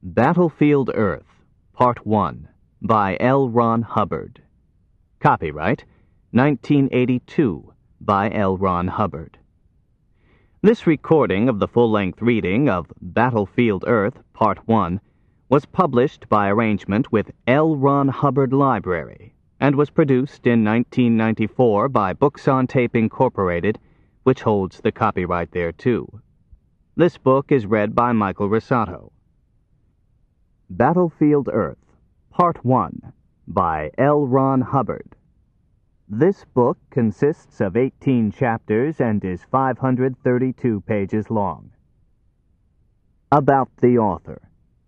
Battlefield Earth, Part 1, by L. Ron Hubbard. Copyright, 1982, by L. Ron Hubbard. This recording of the full-length reading of Battlefield Earth, Part 1, was published by arrangement with L. Ron Hubbard Library and was produced in 1994 by Books on Tape Incorporated, which holds the copyright thereto. This book is read by Michael Rosato. Battlefield Earth, Part 1, by L. Ron Hubbard. This book consists of 18 chapters and is 532 pages long. About the author.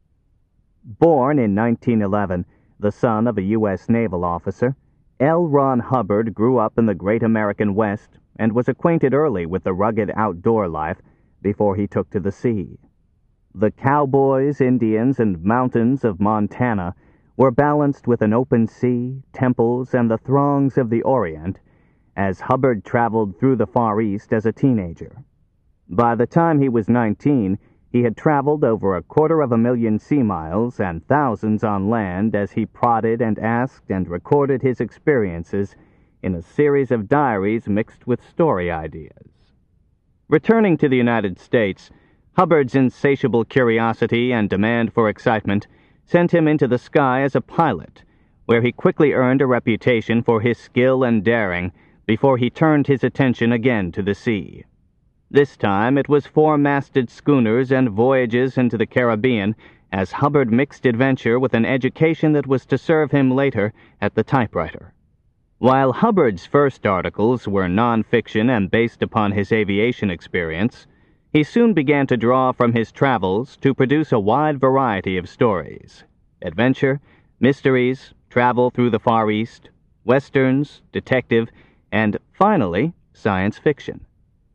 Born in 1911, the son of a U.S. naval officer, L. Ron Hubbard grew up in the great American West and was acquainted early with the rugged outdoor life before he took to the sea. The cowboys, Indians, and mountains of Montana were balanced with an open sea, temples, and the throngs of the Orient as Hubbard traveled through the Far East as a teenager. By the time he was 19, he had traveled over 250,000 sea miles and thousands on land as he prodded and asked and recorded his experiences in a series of diaries mixed with story ideas. Returning to the United States, Hubbard's insatiable curiosity and demand for excitement sent him into the sky as a pilot, where he quickly earned a reputation for his skill and daring before he turned his attention again to the sea. This time it was four-masted schooners and voyages into the Caribbean as Hubbard mixed adventure with an education that was to serve him later at the typewriter. While Hubbard's first articles were non-fiction and based upon his aviation experience, he soon began to draw from his travels to produce a wide variety of stories: adventure, mysteries, travel through the Far East, westerns, detective, and, finally, science fiction.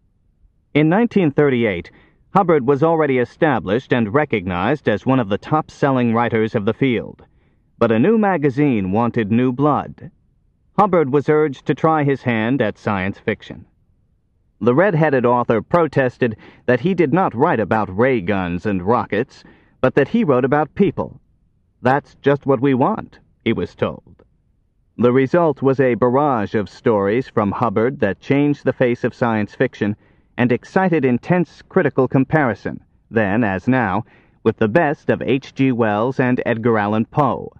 In 1938, Hubbard was already established and recognized as one of the top-selling writers of the field, but a new magazine wanted new blood. Hubbard was urged to try his hand at science fiction. The red-headed author protested that he did not write about ray guns and rockets, but that he wrote about people. "That's just what we want," he was told. The result was a barrage of stories from Hubbard that changed the face of science fiction and excited intense critical comparison, then as now, with the best of H.G. Wells and Edgar Allan Poe.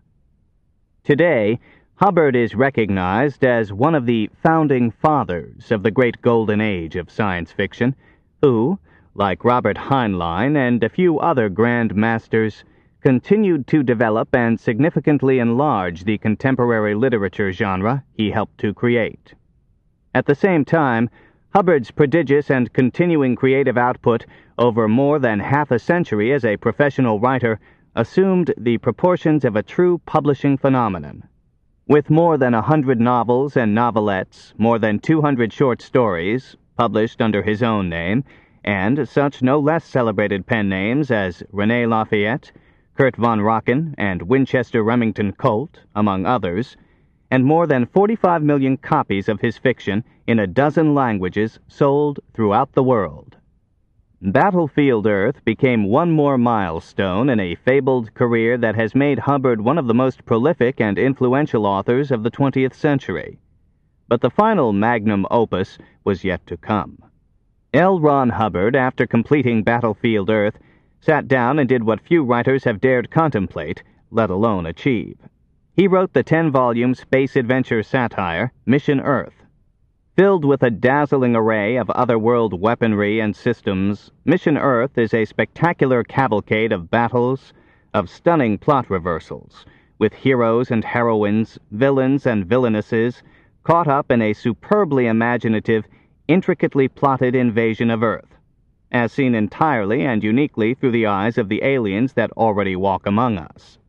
Today, Hubbard is recognized as one of the founding fathers of the great golden age of science fiction, who, like Robert Heinlein and a few other grand masters, continued to develop and significantly enlarge the contemporary literature genre he helped to create. At the same time, Hubbard's prodigious and continuing creative output over more than half a century as a professional writer assumed the proportions of a true publishing phenomenon. With more than 100 novels and novelettes, more than 200 short stories, published under his own name, and such no less celebrated pen names as René Lafayette, Kurt von Rocken, and Winchester Remington Colt, among others, and more than 45 million copies of his fiction in a dozen languages sold throughout the world. Battlefield Earth became one more milestone in a fabled career that has made Hubbard one of the most prolific and influential authors of the 20th century. But the final magnum opus was yet to come. L. Ron Hubbard, after completing Battlefield Earth, sat down and did what few writers have dared contemplate, let alone achieve. He wrote the 10-volume space adventure satire, Mission Earth. Filled with a dazzling array of otherworld weaponry and systems, Mission Earth is a spectacular cavalcade of battles, of stunning plot reversals, with heroes and heroines, villains and villainesses, caught up in a superbly imaginative, intricately plotted invasion of Earth, as seen entirely and uniquely through the eyes of the aliens that already walk among us.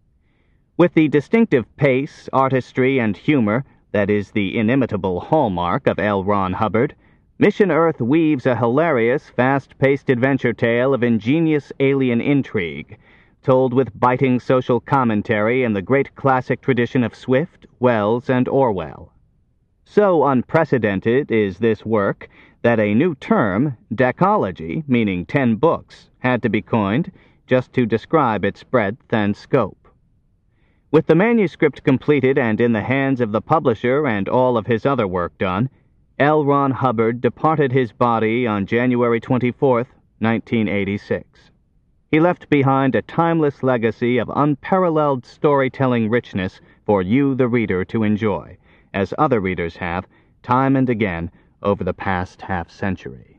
With the distinctive pace, artistry, and humor that is the inimitable hallmark of L. Ron Hubbard, Mission Earth weaves a hilarious, fast-paced adventure tale of ingenious alien intrigue, told with biting social commentary in the great classic tradition of Swift, Wells, and Orwell. So unprecedented is this work that a new term, decology, meaning 10 books, had to be coined just to describe its breadth and scope. With the manuscript completed and in the hands of the publisher and all of his other work done, L. Ron Hubbard departed his body on January 24, 1986. He left behind a timeless legacy of unparalleled storytelling richness for you, the reader, to enjoy, as other readers have, time and again, over the past half-century.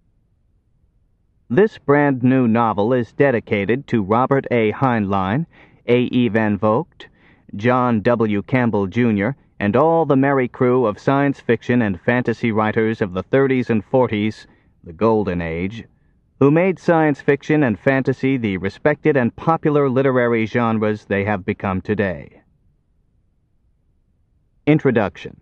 This brand-new novel is dedicated to Robert A. Heinlein, A. E. Van Vogt, John W. Campbell, Jr., and all the merry crew of science fiction and fantasy writers of the 30s and 40s, the Golden Age, who made science fiction and fantasy the respected and popular literary genres they have become today. Introduction.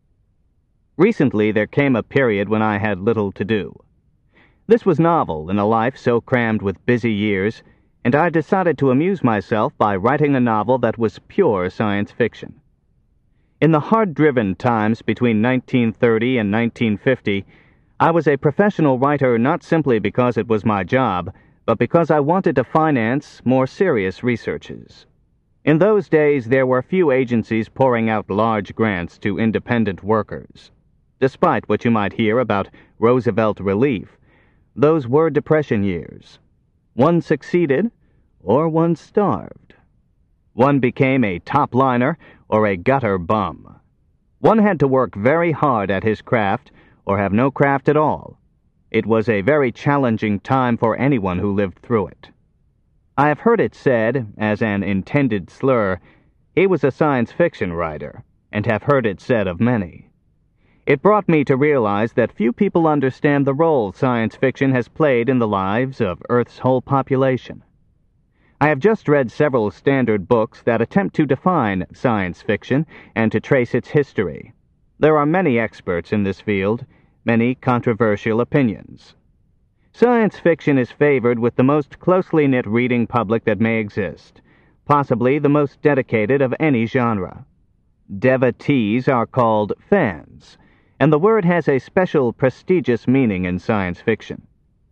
Recently there came a period when I had little to do. This was novel in a life so crammed with busy years, and I decided to amuse myself by writing a novel that was pure science fiction. In the hard-driven times between 1930 and 1950, I was a professional writer not simply because it was my job, but because I wanted to finance more serious researches. In those days, there were few agencies pouring out large grants to independent workers. Despite what you might hear about Roosevelt relief, those were Depression years. One succeeded, or one starved. One became a top-liner or a gutter bum. One had to work very hard at his craft or have no craft at all. It was a very challenging time for anyone who lived through it. I have heard it said, as an intended slur, he was a science fiction writer, and have heard it said of many. It brought me to realize that few people understand the role science fiction has played in the lives of Earth's whole population. I have just read several standard books that attempt to define science fiction and to trace its history. There are many experts in this field, many controversial opinions. Science fiction is favored with the most closely knit reading public that may exist, possibly the most dedicated of any genre. Devotees are called fans, and the word has a special prestigious meaning in science fiction.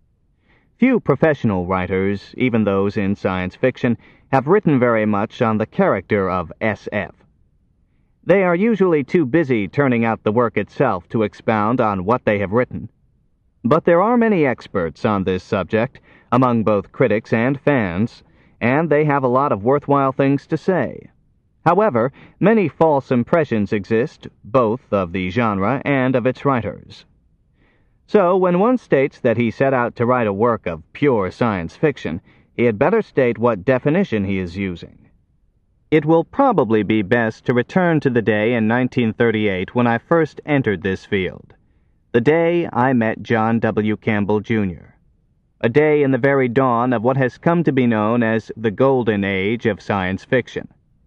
Few professional writers, even those in science fiction, have written very much on the character of SF. They are usually too busy turning out the work itself to expound on what they have written. But there are many experts on this subject, among both critics and fans, and they have a lot of worthwhile things to say. However, many false impressions exist, both of the genre and of its writers. So, when one states that he set out to write a work of pure science fiction, he had better state what definition he is using. It will probably be best to return to the day in 1938 when I first entered this field, the day I met John W. Campbell, Jr., a day in the very dawn of what has come to be known as the Golden Age of science fiction.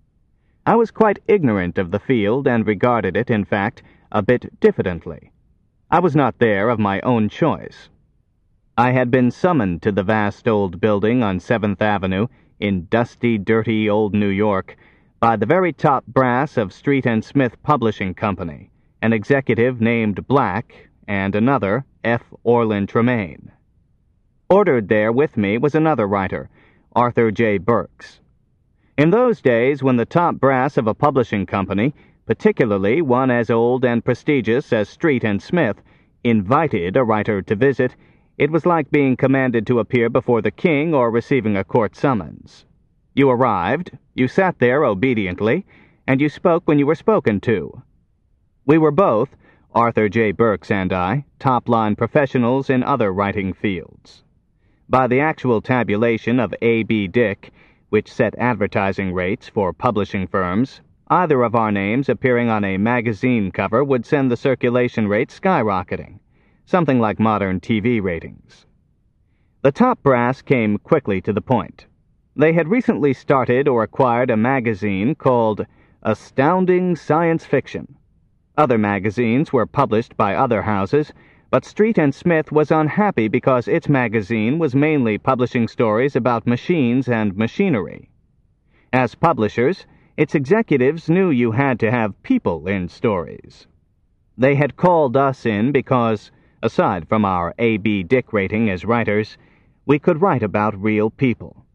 I was quite ignorant of the field and regarded it, in fact, a bit diffidently. I was not there of my own choice. I had been summoned to the vast old building on 7th Avenue in dusty, dirty old New York by the very top brass of Street and Smith Publishing Company, an executive named Black and another, F. Orland Tremaine. Ordered there with me was another writer, Arthur J. Burks. In those days, when the top brass of a publishing company, particularly one as old and prestigious as Street and Smith, invited a writer to visit, it was like being commanded to appear before the king or receiving a court summons. You arrived, you sat there obediently, and you spoke when you were spoken to. We were both, Arthur J. Burks and I, top-line professionals in other writing fields. By the actual tabulation of A.B. Dick, which set advertising rates for publishing firms, either of our names appearing on a magazine cover would send the circulation rate skyrocketing, something like modern TV ratings. The top brass came quickly to the point. They had recently started or acquired a magazine called Astounding Science Fiction. Other magazines were published by other houses, but Street and Smith was unhappy because its magazine was mainly publishing stories about machines and machinery. As publishers, its executives knew you had to have people in stories. They had called us in because, aside from our A.B. Dick rating as writers, we could write about real people.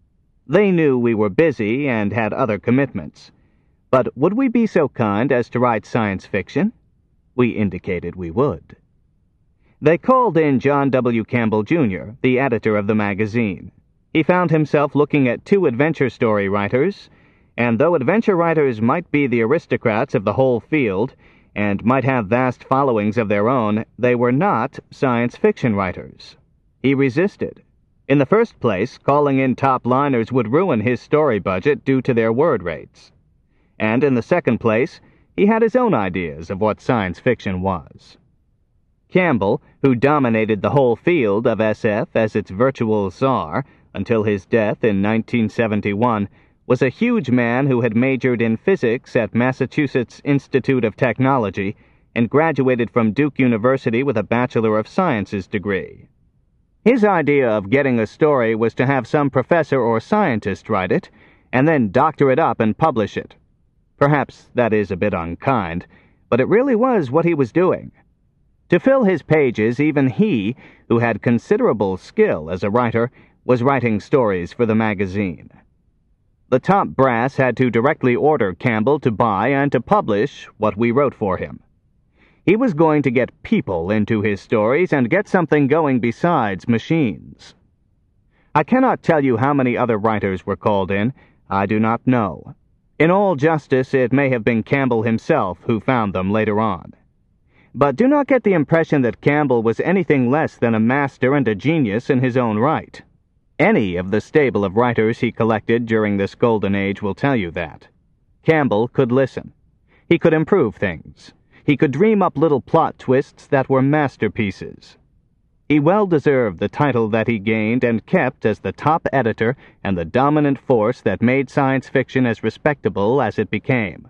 They knew we were busy and had other commitments. But would we be so kind as to write science fiction? We indicated we would. They called in John W. Campbell, Jr., the editor of the magazine. He found himself looking at 2 adventure story writers, and though adventure writers might be the aristocrats of the whole field and might have vast followings of their own, they were not science fiction writers. He resisted. In the first place, calling in top liners would ruin his story budget due to their word rates. And in the second place, he had his own ideas of what science fiction was. Campbell, who dominated the whole field of SF as its virtual czar until his death in 1971, was a huge man who had majored in physics at Massachusetts Institute of Technology and graduated from Duke University with a Bachelor of Sciences degree. His idea of getting a story was to have some professor or scientist write it, and then doctor it up and publish it. Perhaps that is a bit unkind, but it really was what he was doing. To fill his pages, even he, who had considerable skill as a writer, was writing stories for the magazine. The top brass had to directly order Campbell to buy and to publish what we wrote for him. He was going to get people into his stories and get something going besides machines. I cannot tell you how many other writers were called in. I do not know. In all justice, it may have been Campbell himself who found them later on. But do not get the impression that Campbell was anything less than a master and a genius in his own right. Any of the stable of writers he collected during this golden age will tell you that. Campbell could listen. He could improve things. He could dream up little plot twists that were masterpieces. He well deserved the title that he gained and kept as the top editor and the dominant force that made science fiction as respectable as it became.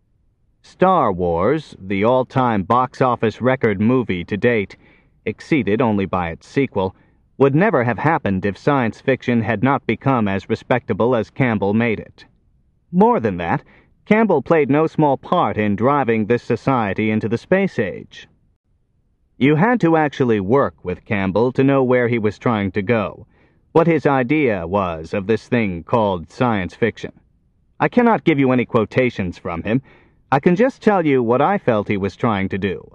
Star Wars, the all-time box office record movie to date, exceeded only by its sequel, would never have happened if science fiction had not become as respectable as Campbell made it. More than that, Campbell played no small part in driving this society into the space age. You had to actually work with Campbell to know where he was trying to go, what his idea was of this thing called science fiction. I cannot give you any quotations from him. I can just tell you what I felt he was trying to do.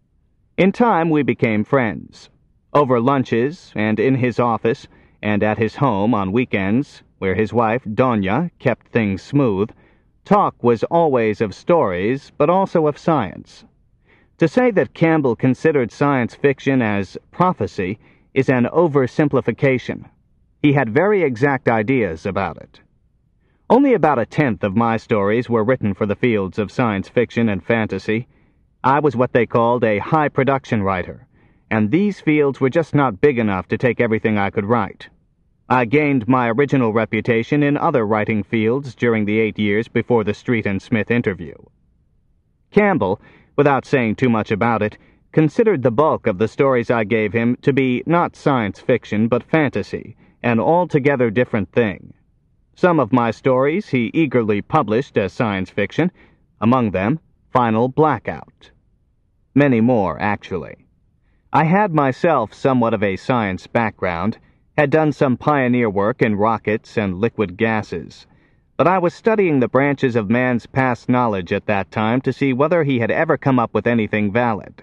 In time, we became friends. Over lunches, and in his office, and at his home on weekends, where his wife, Donya, kept things smooth, talk was always of stories, but also of science. To say that Campbell considered science fiction as prophecy is an oversimplification. He had very exact ideas about it. Only about 1/10 of my stories were written for the fields of science fiction and fantasy. I was what they called a high-production writer, and these fields were just not big enough to take everything I could write. I gained my original reputation in other writing fields during the 8 years before the Street and Smith interview. Campbell, without saying too much about it, considered the bulk of the stories I gave him to be not science fiction but fantasy, an altogether different thing. Some of my stories he eagerly published as science fiction, among them Final Blackout. Many more, actually. I had myself somewhat of a science background, had done some pioneer work in rockets and liquid gases, but I was studying the branches of man's past knowledge at that time to see whether he had ever come up with anything valid.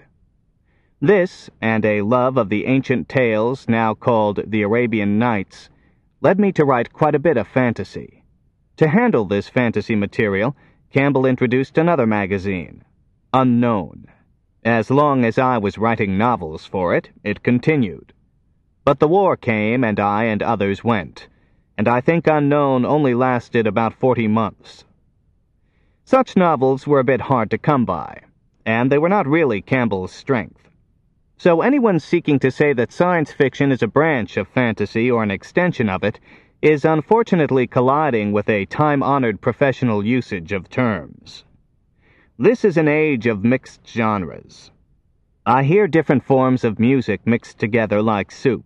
This, and a love of the ancient tales now called the Arabian Nights, led me to write quite a bit of fantasy. To handle this fantasy material, Campbell introduced another magazine, Unknown. As long as I was writing novels for it, it continued. But the war came, and I and others went, and I think Unknown only lasted about 40 months. Such novels were a bit hard to come by, and they were not really Campbell's strength. So anyone seeking to say that science fiction is a branch of fantasy or an extension of it is unfortunately colliding with a time-honored professional usage of terms. This is an age of mixed genres. I hear different forms of music mixed together like soup.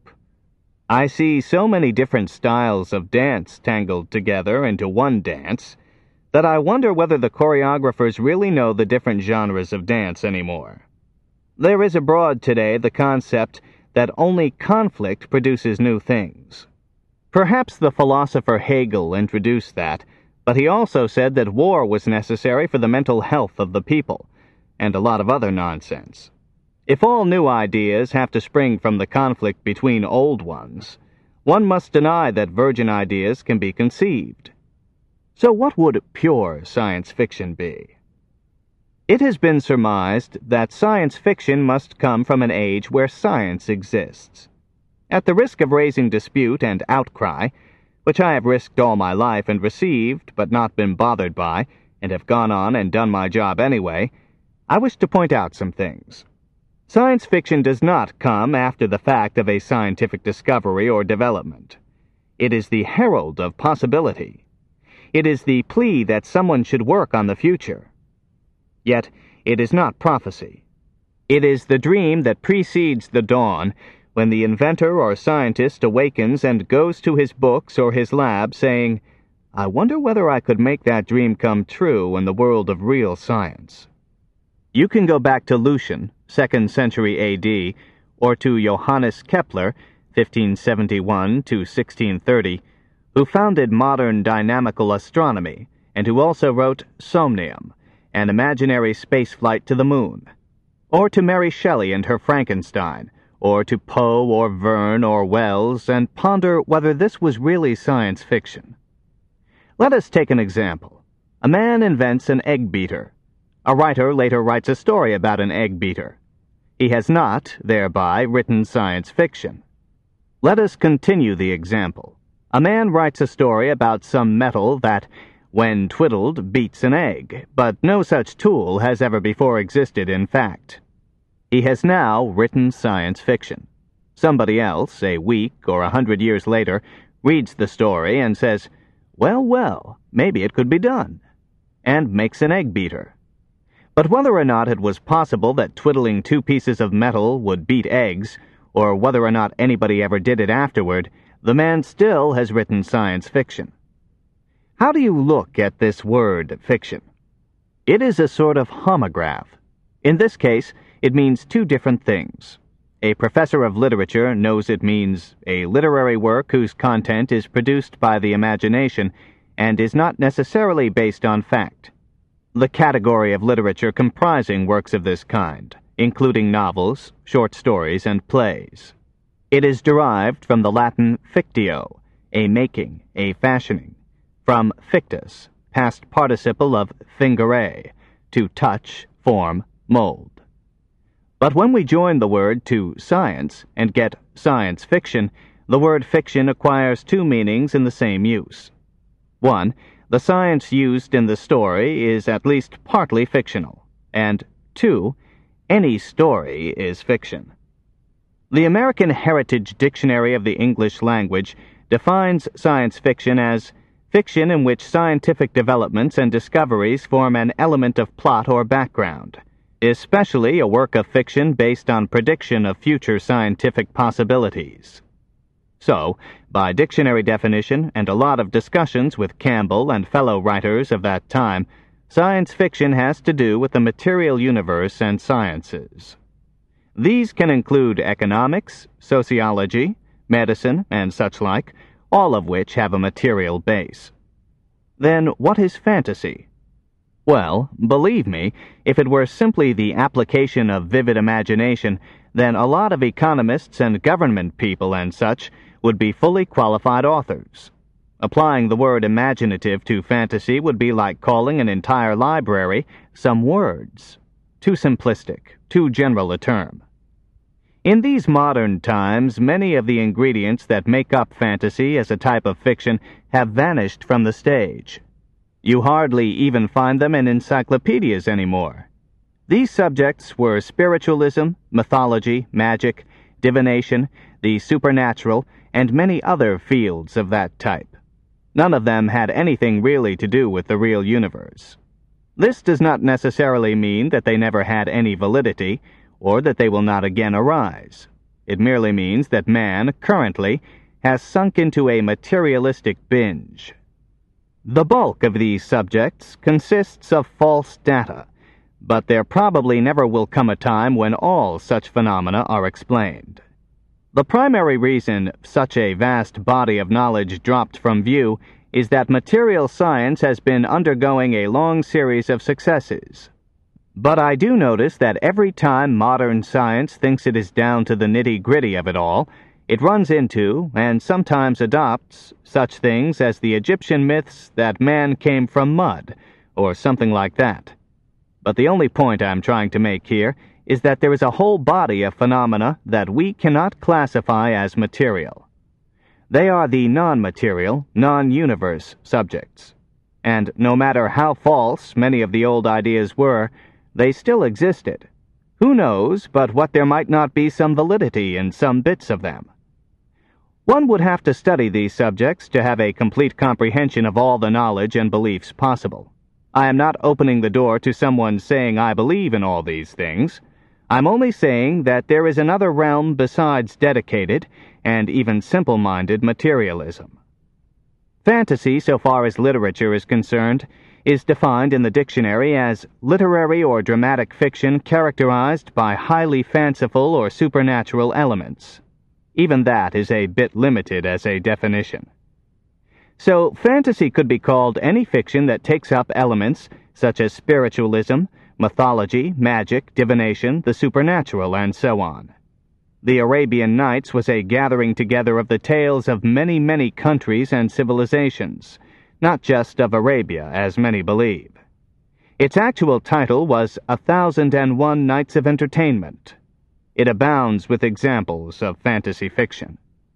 I see so many different styles of dance tangled together into one dance that I wonder whether the choreographers really know the different genres of dance anymore. There is abroad today the concept that only conflict produces new things. Perhaps the philosopher Hegel introduced that, but he also said that war was necessary for the mental health of the people, and a lot of other nonsense. If all new ideas have to spring from the conflict between old ones, one must deny that virgin ideas can be conceived. So what would pure science fiction be? It has been surmised that science fiction must come from an age where science exists. At the risk of raising dispute and outcry, which I have risked all my life and received but not been bothered by, and have gone on and done my job anyway, I wish to point out some things. Science fiction does not come after the fact of a scientific discovery or development. It is the herald of possibility. It is the plea that someone should work on the future. Yet, it is not prophecy. It is the dream that precedes the dawn, when the inventor or scientist awakens and goes to his books or his lab saying, "I wonder whether I could make that dream come true in the world of real science." You can go back to Lucian, 2nd century A.D., or to Johannes Kepler, 1571 to 1630, who founded modern dynamical astronomy, and who also wrote Somnium, an imaginary spaceflight to the moon, or to Mary Shelley and her Frankenstein, or to Poe or Verne or Wells, and ponder whether this was really science fiction. Let us take an example. A man invents an egg beater. A writer later writes a story about an egg beater. He has not, thereby, written science fiction. Let us continue the example. A man writes a story about some metal that, when twiddled, beats an egg, but no such tool has ever before existed in fact. He has now written science fiction. Somebody else, a week or 100 years later, reads the story and says, well, maybe it could be done, and makes an egg beater. But whether or not it was possible that twiddling two pieces of metal would beat eggs, or whether or not anybody ever did it afterward, the man still has written science fiction. How do you look at this word, fiction? It is a sort of homograph. In this case, it means two different things. A professor of literature knows it means a literary work whose content is produced by the imagination and is not necessarily based on fact. The category of literature comprising works of this kind, including novels, short stories, and plays. It is derived from the Latin fictio, a making, a fashioning, from fictus, past participle of fingere, to touch, form, mold. But when we join the word to science and get science fiction, the word fiction acquires two meanings in the same use. One, the science used in the story is at least partly fictional, and two, any story is fiction. The American Heritage Dictionary of the English Language defines science fiction as fiction in which scientific developments and discoveries form an element of plot or background, especially a work of fiction based on prediction of future scientific possibilities. So, by dictionary definition and a lot of discussions with Campbell and fellow writers of that time, science fiction has to do with the material universe and sciences. These can include economics, sociology, medicine, and such like, all of which have a material base. Then what is fantasy? Well, believe me, if it were simply the application of vivid imagination, then a lot of economists and government people and such would be fully qualified authors. Applying the word imaginative to fantasy would be like calling an entire library some words. Too simplistic, too general a term. In these modern times, many of the ingredients that make up fantasy as a type of fiction have vanished from the stage. You hardly even find them in encyclopedias anymore. These subjects were spiritualism, mythology, magic, divination, the supernatural, and many other fields of that type. None of them had anything really to do with the real universe. This does not necessarily mean that they never had any validity, or that they will not again arise. It merely means that man, currently, has sunk into a materialistic binge. The bulk of these subjects consists of false data, but there probably never will come a time when all such phenomena are explained. The primary reason such a vast body of knowledge dropped from view is that material science has been undergoing a long series of successes. But I do notice that every time modern science thinks it is down to the nitty-gritty of it all, it runs into, and sometimes adopts, such things as the Egyptian myths that man came from mud, or something like that. But the only point I'm trying to make here is that there is a whole body of phenomena that we cannot classify as material. They are the non-material, non-universe subjects. And no matter how false many of the old ideas were, they still existed. Who knows but what there might not be some validity in some bits of them? One would have to study these subjects to have a complete comprehension of all the knowledge and beliefs possible. I am not opening the door to someone saying I believe in all these things. I'm only saying that there is another realm besides dedicated and even simple-minded materialism. Fantasy, so far as literature is concerned, is defined in the dictionary as literary or dramatic fiction characterized by highly fanciful or supernatural elements. Even that is a bit limited as a definition. So, fantasy could be called any fiction that takes up elements such as spiritualism, mythology, magic, divination, the supernatural, and so on. The Arabian Nights was a gathering together of the tales of many, many countries and civilizations, not just of Arabia, as many believe. Its actual title was 1001 Nights of Entertainment. It abounds with examples of fantasy fiction.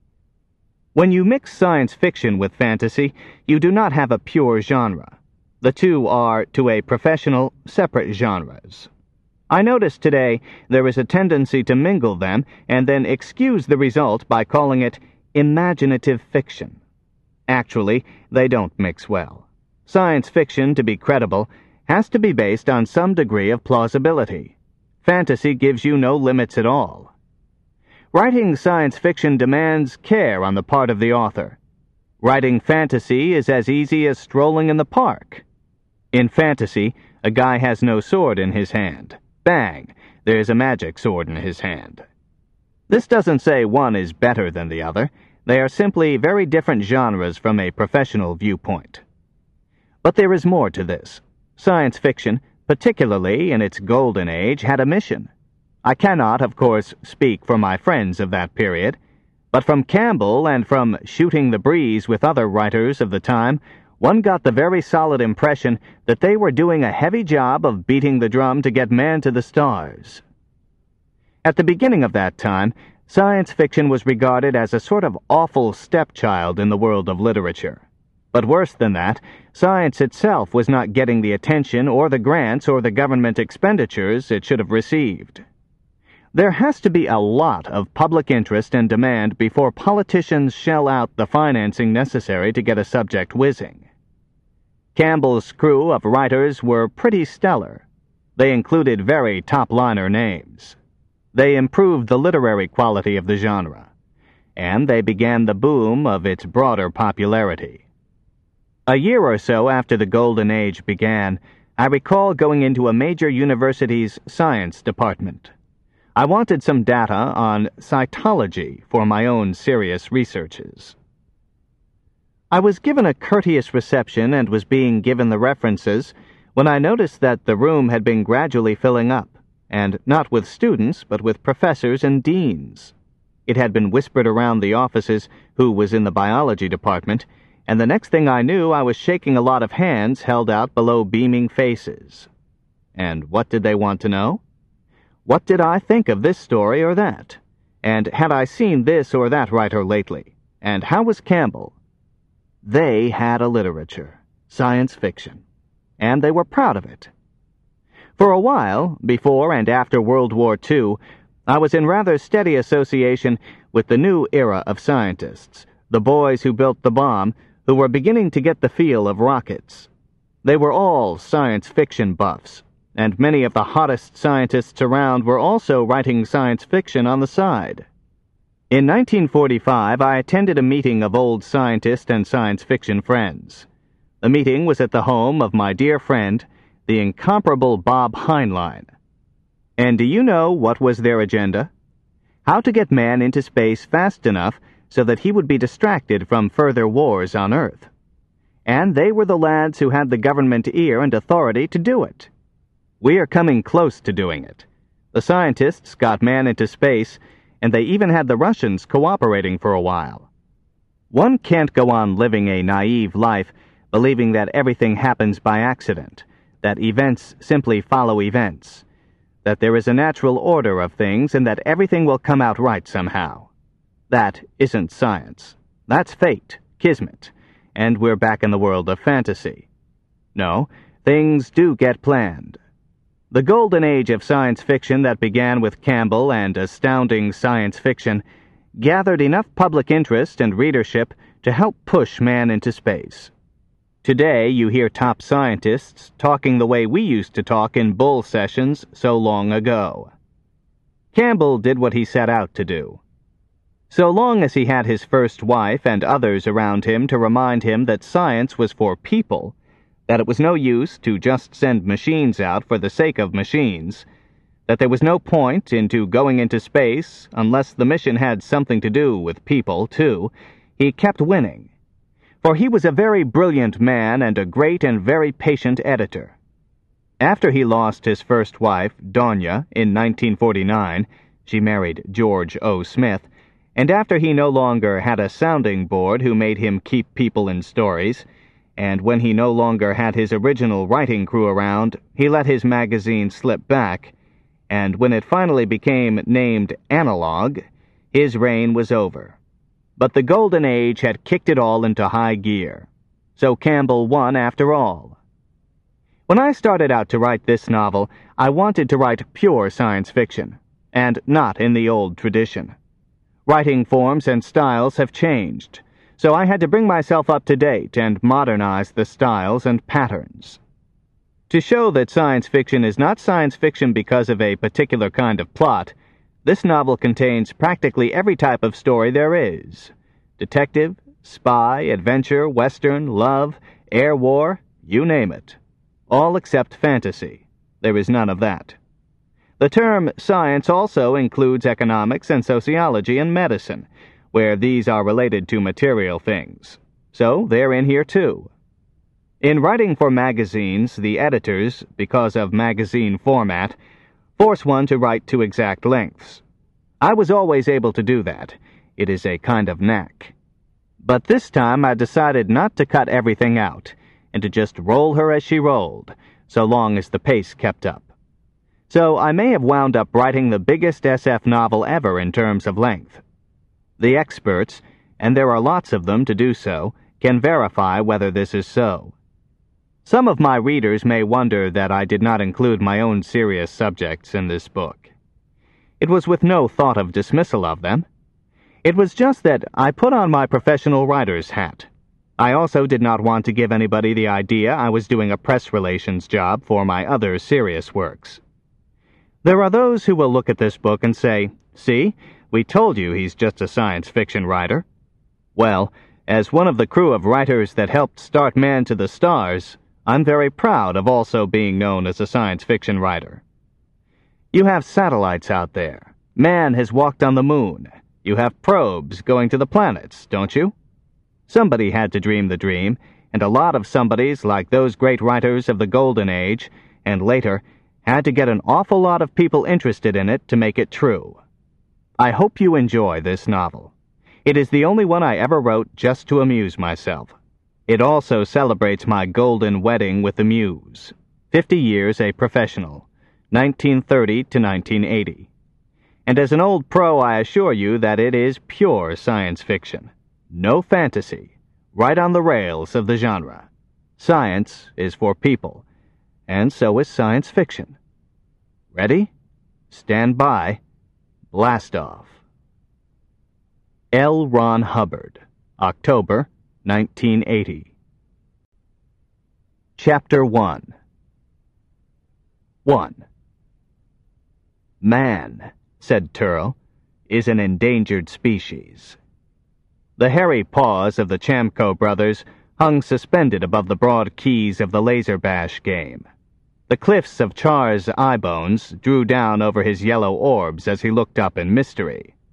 When you mix science fiction with fantasy, you do not have a pure genre. The two are, to a professional, separate genres. I notice today there is a tendency to mingle them and then excuse the result by calling it imaginative fiction. Actually, they don't mix well. Science fiction, to be credible, has to be based on some degree of plausibility. Fantasy gives you no limits at all. Writing science fiction demands care on the part of the author. Writing fantasy is as easy as strolling in the park. In fantasy, a guy has no sword in his hand. Bang! There's a magic sword in his hand. This doesn't say one is better than the other. They are simply very different genres from a professional viewpoint. But there is more to this. Science fiction, particularly in its golden age, had a mission. I cannot, of course, speak for my friends of that period, but from Campbell and from Shooting the Breeze with other writers of the time, one got the very solid impression that they were doing a heavy job of beating the drum to get man to the stars. At the beginning of that time, science fiction was regarded as a sort of awful stepchild in the world of literature. But worse than that, science itself was not getting the attention or the grants or the government expenditures it should have received. There has to be a lot of public interest and demand before politicians shell out the financing necessary to get a subject whizzing. Campbell's crew of writers were pretty stellar. They included very top-liner names. They improved the literary quality of the genre, and they began the boom of its broader popularity. A year or so after the Golden Age began, I recall going into a major university's science department. I wanted some data on cytology for my own serious researches. I was given a courteous reception and was being given the references when I noticed that the room had been gradually filling up, and not with students, but with professors and deans. It had been whispered around the offices who was in the biology department, and the next thing I knew I was shaking a lot of hands held out below beaming faces. And what did they want to know? What did I think of this story or that? And had I seen this or that writer lately? And how was Campbell? They had a literature, science fiction, and they were proud of it. For a while, before and after World War II, I was in rather steady association with the new era of scientists, the boys who built the bomb, who were beginning to get the feel of rockets. They were all science fiction buffs, and many of the hottest scientists around were also writing science fiction on the side. In 1945, I attended a meeting of old scientist and science fiction friends. The meeting was at the home of my dear friend, the incomparable Bob Heinlein. And do you know what was their agenda? How to get man into space fast enough so that he would be distracted from further wars on Earth. And they were the lads who had the government ear and authority to do it. We are coming close to doing it. The scientists got man into space, and they even had the Russians cooperating for a while. One can't go on living a naive life, believing that everything happens by accident, that events simply follow events, that there is a natural order of things and that everything will come out right somehow. That isn't science. That's fate, kismet, and we're back in the world of fantasy. No, things do get planned. The golden age of science fiction that began with Campbell and Astounding Science Fiction gathered enough public interest and readership to help push man into space. Today, you hear top scientists talking the way we used to talk in bull sessions so long ago. Campbell did what he set out to do. So long as he had his first wife and others around him to remind him that science was for people, that it was no use to just send machines out for the sake of machines, that there was no point into going into space unless the mission had something to do with people, too, he kept winning. For he was a very brilliant man and a great and very patient editor. After he lost his first wife, Donya, in 1949, she married George O. Smith, and after he no longer had a sounding board who made him keep people in stories, and when he no longer had his original writing crew around, he let his magazine slip back, and when it finally became named Analog, his reign was over. But the Golden Age had kicked it all into high gear. So Campbell won after all. When I started out to write this novel, I wanted to write pure science fiction, and not in the old tradition. Writing forms and styles have changed, so I had to bring myself up to date and modernize the styles and patterns. To show that science fiction is not science fiction because of a particular kind of plot, this novel contains practically every type of story there is. Detective, spy, adventure, western, love, air war, you name it. All except fantasy. There is none of that. The term science also includes economics and sociology and medicine, where these are related to material things. So they're in here too. In writing for magazines, the editors, because of magazine format, force one to write to exact lengths. I was always able to do that. It is a kind of knack. But this time I decided not to cut everything out, and to just roll her as she rolled, so long as the pace kept up. So I may have wound up writing the biggest SF novel ever in terms of length. The experts, and there are lots of them to do so, can verify whether this is so. Some of my readers may wonder that I did not include my own serious subjects in this book. It was with no thought of dismissal of them. It was just that I put on my professional writer's hat. I also did not want to give anybody the idea I was doing a press relations job for my other serious works. There are those who will look at this book and say, "See, we told you he's just a science fiction writer." Well, as one of the crew of writers that helped start man to the stars, I'm very proud of also being known as a science fiction writer. You have satellites out there. Man has walked on the moon. You have probes going to the planets, don't you? Somebody had to dream the dream, and a lot of somebodies, like those great writers of the Golden Age, and later, had to get an awful lot of people interested in it to make it true. I hope you enjoy this novel. It is the only one I ever wrote just to amuse myself. It also celebrates my golden wedding with the Muse. 50 years a professional, 1930 to 1980. And as an old pro, I assure you that it is pure science fiction. No fantasy. Right on the rails of the genre. Science is for people, and so is science fiction. Ready? Stand by. Blast off. L. Ron Hubbard, October 1980. Chapter 1. 1. Man, said Turl, is an endangered species. The hairy paws of the Chamco brothers hung suspended above the broad keys of the laser bash game. The cliffs of Char's eye bones drew down over his yellow orbs as he looked up in mystery.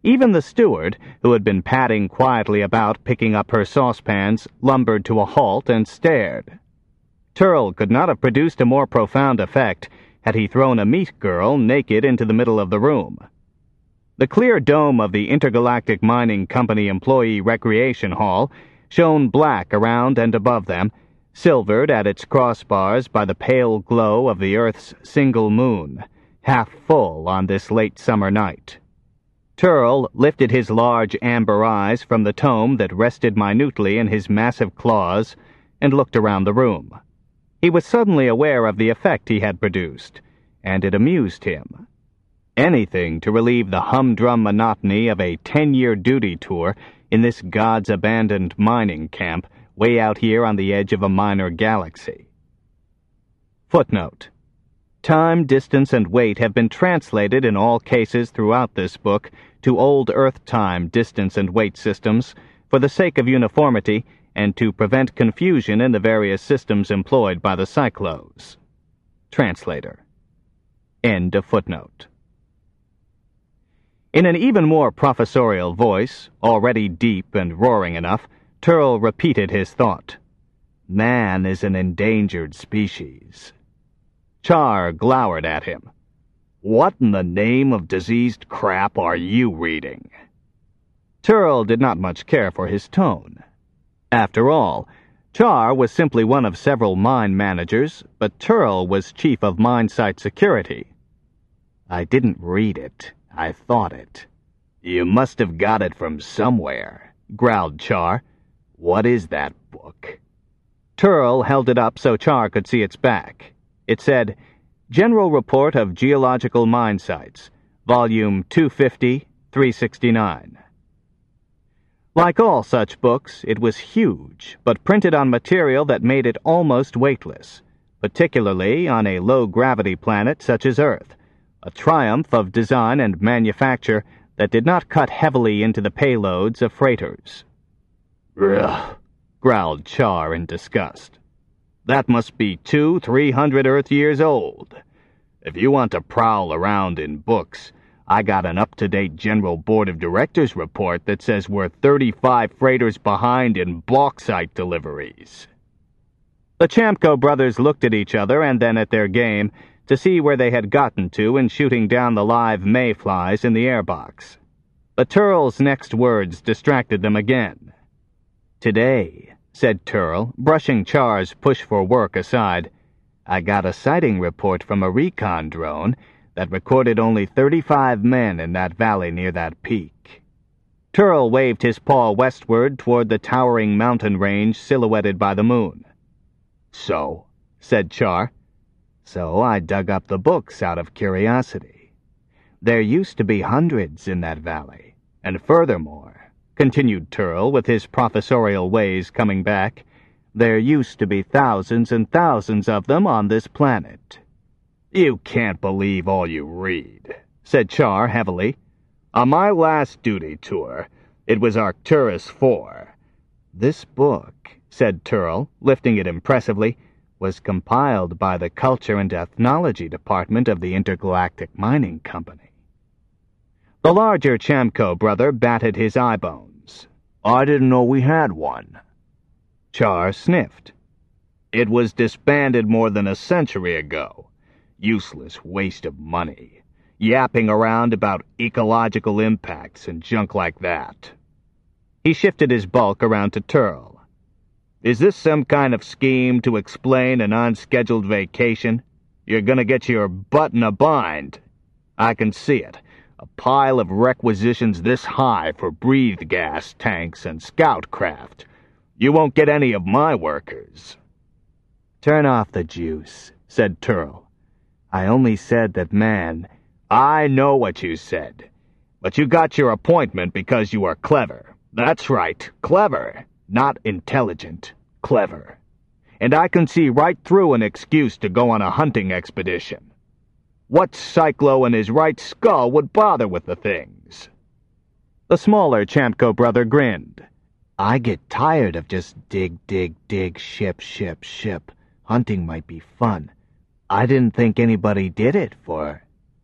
Even the steward, who had been padding quietly about picking up her saucepans, lumbered to a halt and stared. Turl could not have produced a more profound effect had he thrown a meat girl naked into the middle of the room. The clear dome of the Intergalactic Mining Company Employee Recreation Hall shone black around and above them, silvered at its crossbars by the pale glow of the Earth's single moon, half full on this late summer night. Turl lifted his large amber eyes from the tome that rested minutely in his massive claws and looked around the room. He was suddenly aware of the effect he had produced, and it amused him. Anything to relieve the humdrum monotony of a 10-year duty tour in this God's-abandoned mining camp way out here on the edge of a minor galaxy. Footnote: Time, distance, and weight have been translated in all cases throughout this book to old Earth time, distance, and weight systems for the sake of uniformity and to prevent confusion in the various systems employed by the Cyclos. Translator. End of footnote. In an even more professorial voice, already deep and roaring enough, Turl repeated his thought. Man is an endangered species. Char glowered at him. What in the name of diseased crap are you reading? Turl did not much care for his tone. After all, Char was simply one of several mine managers, but Turl was chief of mine site security. I didn't read it. I thought it. You must have got it from somewhere, growled Char. What is that book? Turl held it up so Char could see its back. It said, General Report of Geological Mine Sites, Volume 250, 369. Like all such books, it was huge, but printed on material that made it almost weightless, particularly on a low-gravity planet such as Earth, a triumph of design and manufacture that did not cut heavily into the payloads of freighters. Ugh, growled Char in disgust. That must be 200-300 Earth years old. If you want to prowl around in books, I got an up-to-date General Board of Directors report that says we're 35 freighters behind in bauxite deliveries. The Chamco brothers looked at each other and then at their game to see where they had gotten to in shooting down the live mayflies in the airbox. But Turl's next words distracted them again. Today, said Turl, brushing Char's push for work aside, I got a sighting report from a recon drone that recorded only 35 men in that valley near that peak. Turl waved his paw westward toward the towering mountain range silhouetted by the moon. So, said Char. So I dug up the books out of curiosity. There used to be hundreds in that valley, and furthermore, continued Turl with his professorial ways coming back, there used to be thousands and thousands of them on this planet. You can't believe all you read, said Char heavily. On my last duty tour, it was Arcturus IV. This book, said Turl, lifting it impressively, was compiled by the Culture and Ethnology Department of the Intergalactic Mining Company. The larger Chamco brother batted his eyebones. I didn't know we had one. Char sniffed. It was disbanded more than a century ago. Useless waste of money. Yapping around about ecological impacts and junk like that. He shifted his bulk around to Turl. Is this some kind of scheme to explain an unscheduled vacation? You're gonna get your butt in a bind. I can see it. A pile of requisitions this high for breathe gas tanks and scout craft. You won't get any of my workers. Turn off the juice, said Turl. I only said that man... I know what you said. But you got your appointment because you are clever. That's right, clever. Not intelligent, clever. And I can see right through an excuse to go on a hunting expedition. What Cyclo in his right skull would bother with the things? The smaller Chamco brother grinned. I get tired of just dig, ship. Hunting might be fun. I didn't think anybody did it for...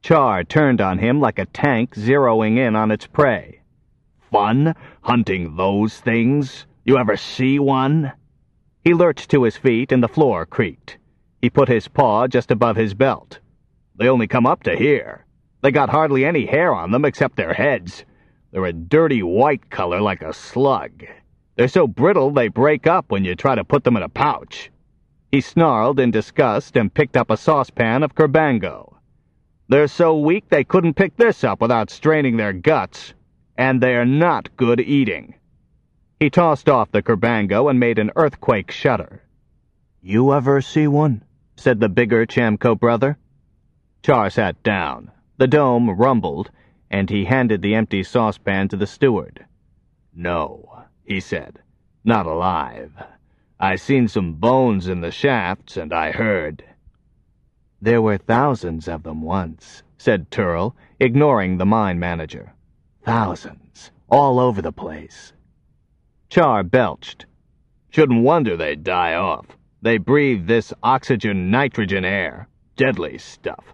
Char turned on him like a tank zeroing in on its prey. "Fun, hunting those things? You ever see one?" He lurched to his feet and the floor creaked. He put his paw just above his belt. "They only come up to here. They got hardly any hair on them except their heads. They're a dirty white color like a slug. They're so brittle they break up when you try to put them in a pouch." He snarled in disgust and picked up a saucepan of Curbango. "They're so weak they couldn't pick this up without straining their guts. And they're not good eating." He tossed off the Curbango and made an earthquake shudder. "You ever see one?" said the bigger Chamco brother. Char sat down. The dome rumbled, and he handed the empty saucepan to the steward. "No," he said, "not alive. I seen some bones in the shafts, and I heard." "There were thousands of them once," said Turl, ignoring the mine manager. "Thousands, all over the place." Char belched. "Shouldn't wonder they'd die off. They breathe this oxygen-nitrogen air. Deadly stuff."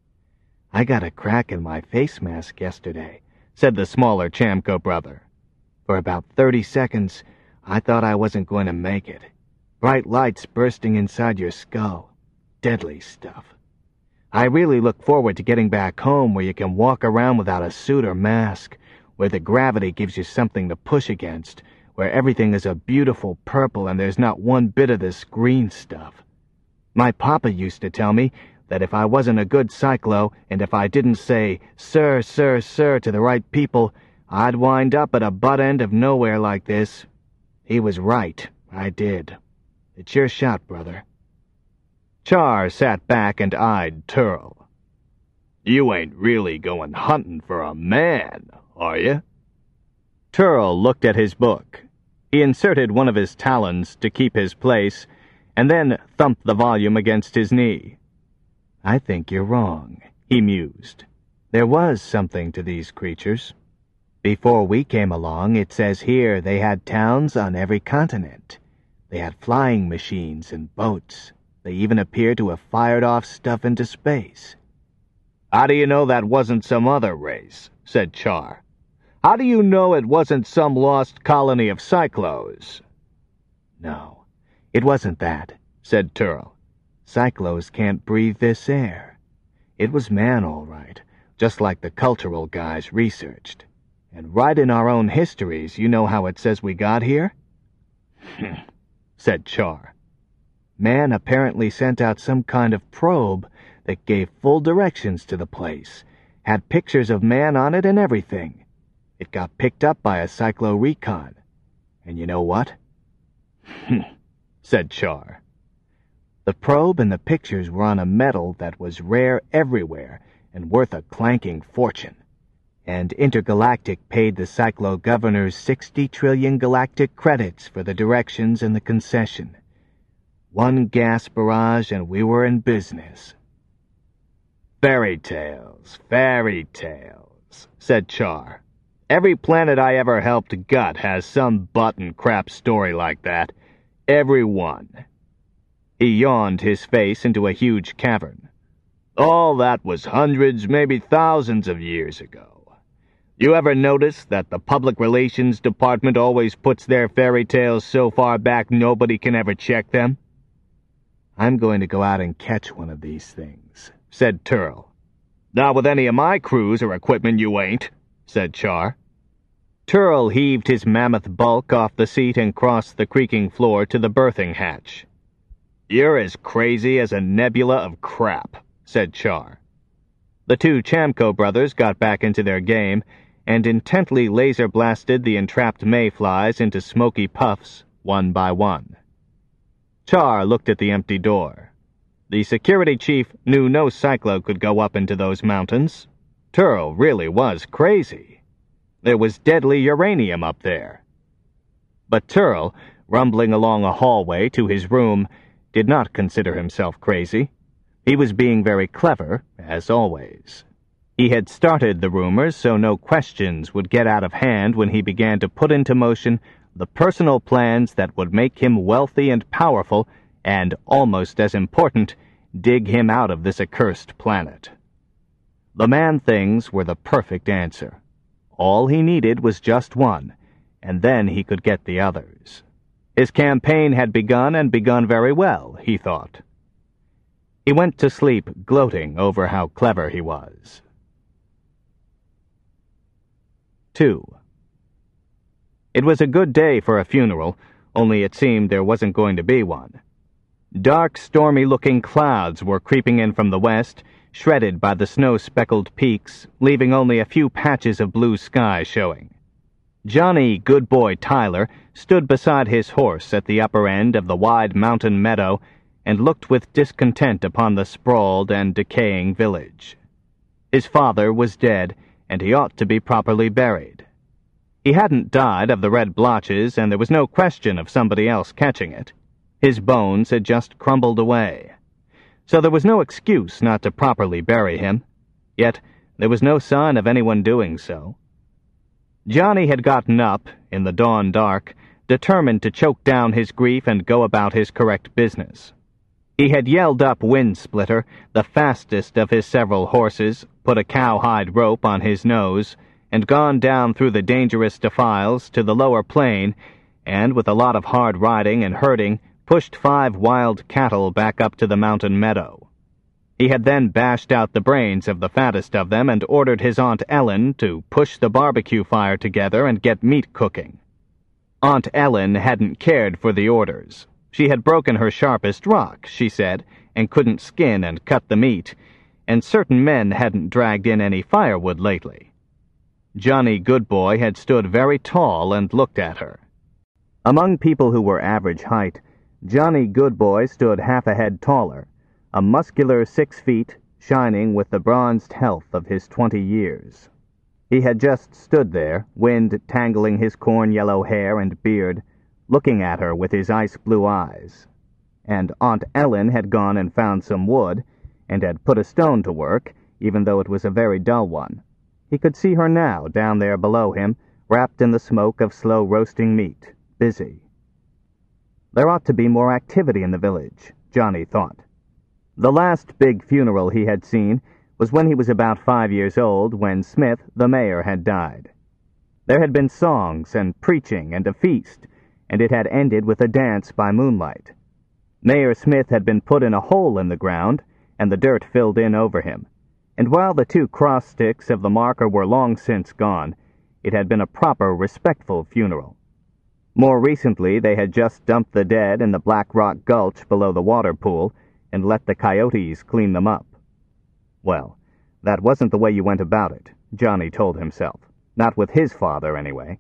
"I got a crack in my face mask yesterday," said the smaller Chamco brother. "For about 30 seconds, I thought I wasn't going to make it. Bright lights bursting inside your skull. Deadly stuff. I really look forward to getting back home where you can walk around without a suit or mask, where the gravity gives you something to push against, where everything is a beautiful purple and there's not one bit of this green stuff. My papa used to tell me that if I wasn't a good cyclo and if I didn't say, 'Sir, sir, sir' to the right people, I'd wind up at a butt end of nowhere like this. He was right, I did. It's your shot, brother." Char sat back and eyed Turl. "You ain't really going hunting for a man, are you?" Turl looked at his book. He inserted one of his talons to keep his place, and then thumped the volume against his knee. "I think you're wrong," he mused. "There was something to these creatures. Before we came along, it says here they had towns on every continent. They had flying machines and boats. They even appear to have fired off stuff into space." "How do you know that wasn't some other race?" said Char. "How do you know it wasn't some lost colony of cyclos?" "No, it wasn't that," said Turl. "Cyclos can't breathe this air. It was man, all right, just like the cultural guys researched. And right in our own histories, you know how it says we got here?" said Char. "Man apparently sent out some kind of probe that gave full directions to the place, had pictures of man on it and everything. It got picked up by a cyclo-recon. And you know what?" said Char. "The probe and the pictures were on a metal that was rare everywhere and worth a clanking fortune. And Intergalactic paid the Cyclo governors 60 trillion galactic credits for the directions and the concession. One gas barrage and we were in business." Fairy tales, said Char. "Every planet I ever helped gut has some button crap story like that. Every one." He yawned his face into a huge cavern. "All that was hundreds, maybe thousands of years ago. You ever notice that the public relations department always puts their fairy tales so far back nobody can ever check them?" "I'm going to go out and catch one of these things," said Turl. "Not with any of my crews or equipment you ain't," said Char. Turl heaved his mammoth bulk off the seat and crossed the creaking floor to the berthing hatch. "You're as crazy as a nebula of crap," said Char. The two Chamco brothers got back into their game and intently laser-blasted the entrapped mayflies into smoky puffs, one by one. Char looked at the empty door. The security chief knew no cyclo could go up into those mountains. Turl really was crazy. There was deadly uranium up there. But Turl, rumbling along a hallway to his room, did not consider himself crazy. He was being very clever, as always. He had started the rumors so no questions would get out of hand when he began to put into motion the personal plans that would make him wealthy and powerful and, almost as important, dig him out of this accursed planet. The man-things were the perfect answer. All he needed was just one, and then he could get the others. His campaign had begun, and begun very well, he thought. He went to sleep gloating over how clever he was. 2. It was a good day for a funeral, only it seemed there wasn't going to be one. Dark, stormy-looking clouds were creeping in from the west, shredded by the snow-speckled peaks, leaving only a few patches of blue sky showing. Johnny Goodboy Tyler stood beside his horse at the upper end of the wide mountain meadow and looked with discontent upon the sprawled and decaying village. His father was dead, and he ought to be properly buried. He hadn't died of the red blotches, and there was no question of somebody else catching it. His bones had just crumbled away. So there was no excuse not to properly bury him. Yet there was no sign of anyone doing so. Johnny had gotten up, in the dawn dark, determined to choke down his grief and go about his correct business. He had yelled up Windsplitter, the fastest of his several horses, put a cowhide rope on his nose, and gone down through the dangerous defiles to the lower plain, and, with a lot of hard riding and herding, pushed 5 wild cattle back up to the mountain meadow. He had then bashed out the brains of the fattest of them and ordered his Aunt Ellen to push the barbecue fire together and get meat cooking. Aunt Ellen hadn't cared for the orders. She had broken her sharpest rock, she said, and couldn't skin and cut the meat, and certain men hadn't dragged in any firewood lately. Johnny Goodboy had stood very tall and looked at her. Among people who were average height, Johnny Goodboy stood half a head taller, a muscular 6 feet, shining with the bronzed health of his 20 years. He had just stood there, wind tangling his corn-yellow hair and beard, looking at her with his ice-blue eyes. And Aunt Ellen had gone and found some wood, and had put a stone to work, even though it was a very dull one. He could see her now, down there below him, wrapped in the smoke of slow-roasting meat, busy. There ought to be more activity in the village, Johnny thought. The last big funeral he had seen was when he was about 5 years old, when Smith, the mayor, had died. There had been songs and preaching and a feast, and it had ended with a dance by moonlight. Mayor Smith had been put in a hole in the ground, and the dirt filled in over him, and while the 2 cross sticks of the marker were long since gone, it had been a proper, respectful funeral. More recently, they had just dumped the dead in the Black Rock Gulch below the water pool and let the coyotes clean them up. Well, that wasn't the way you went about it, Johnny told himself. Not with his father, anyway.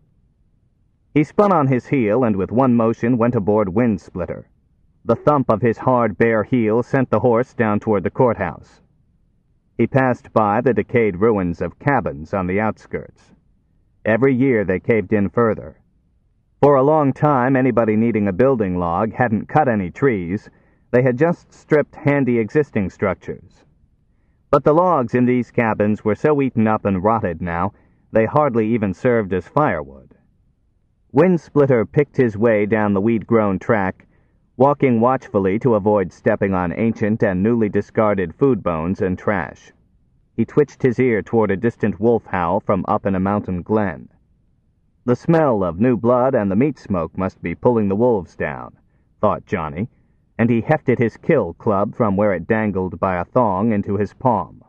He spun on his heel and with one motion went aboard Windsplitter. The thump of his hard, bare heel sent the horse down toward the courthouse. He passed by the decayed ruins of cabins on the outskirts. Every year they caved in further. For a long time, anybody needing a building log hadn't cut any trees. They had just stripped handy existing structures. But the logs in these cabins were so eaten up and rotted now, they hardly even served as firewood. Windsplitter picked his way down the weed-grown track, walking watchfully to avoid stepping on ancient and newly discarded food bones and trash. He twitched his ear toward a distant wolf howl from up in a mountain glen. The smell of new blood and the meat smoke must be pulling the wolves down, thought Johnny, and he hefted his kill club from where it dangled by a thong into his palm.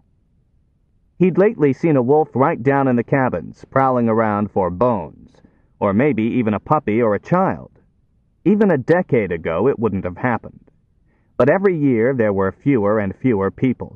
He'd lately seen a wolf right down in the cabins, prowling around for bones, or maybe even a puppy or a child. Even a decade ago it wouldn't have happened. But every year there were fewer and fewer people.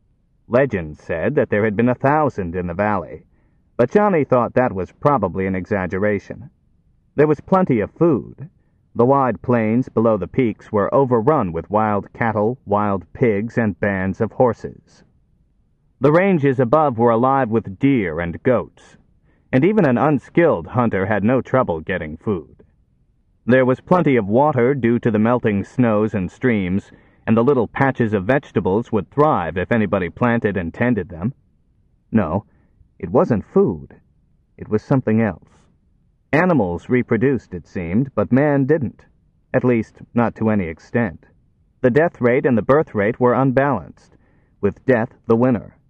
Legend said that there had been 1,000 in the valley, but Johnny thought that was probably an exaggeration. There was plenty of food. The wide plains below the peaks were overrun with wild cattle, wild pigs, and bands of horses. The ranges above were alive with deer and goats, and even an unskilled hunter had no trouble getting food. There was plenty of water due to the melting snows and streams, and the little patches of vegetables would thrive if anybody planted and tended them. No, it wasn't food. It was something else. Animals reproduced, it seemed, but man didn't. At least, not to any extent. The death rate and the birth rate were unbalanced, with death the winner.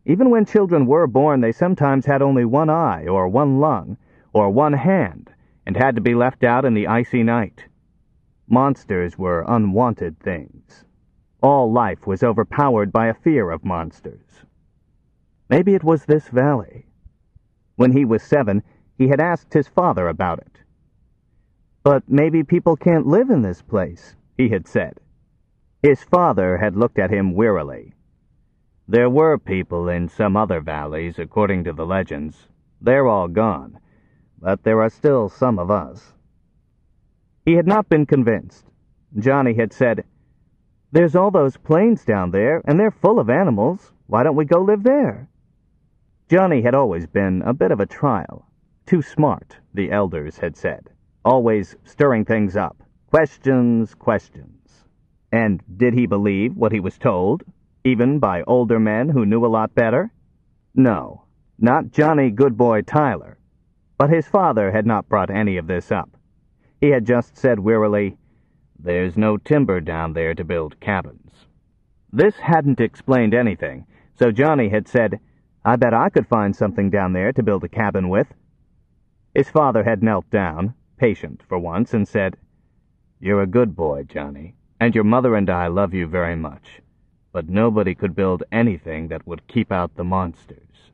Even when children were born, they sometimes had only one eye or one lung or one hand and had to be left out in the icy night. Monsters were unwanted things. All life was overpowered by a fear of monsters. Maybe it was this valley. When he was 7, he had asked his father about it. "But maybe people can't live in this place," he had said. His father had looked at him wearily. "There were people in some other valleys, according to the legends. They're all gone, but there are still some of us." He had not been convinced. Johnny had said, "There's all those plains down there, and they're full of animals. Why don't we go live there?" Johnny had always been a bit of a trial. Too smart, the elders had said. Always stirring things up. Questions, questions. And did he believe what he was told, even by older men who knew a lot better? No, not Johnny Goodboy Tyler. But his father had not brought any of this up. He had just said wearily, "There's no timber down there to build cabins." This hadn't explained anything, so Johnny had said, "I bet I could find something down there to build a cabin with." His father had knelt down, patient for once, and said, "You're a good boy, Johnny, and your mother and I love you very much, but nobody could build anything that would keep out the monsters."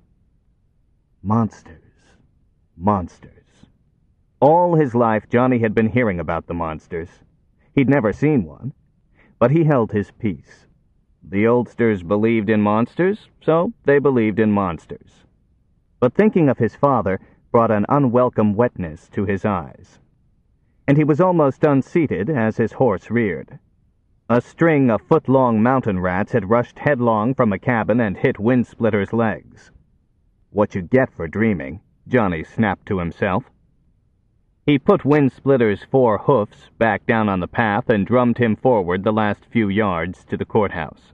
Monsters. Monsters. All his life, Johnny had been hearing about the monsters. He'd never seen one, but he held his peace. The oldsters believed in monsters, so they believed in monsters. But thinking of his father brought an unwelcome wetness to his eyes. And he was almost unseated as his horse reared. A string of foot-long mountain rats had rushed headlong from a cabin and hit Windsplitter's legs. "What you get for dreaming," Johnny snapped to himself. He put Windsplitter's 4 hoofs back down on the path and drummed him forward the last few yards to the courthouse.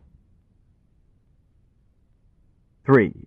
3.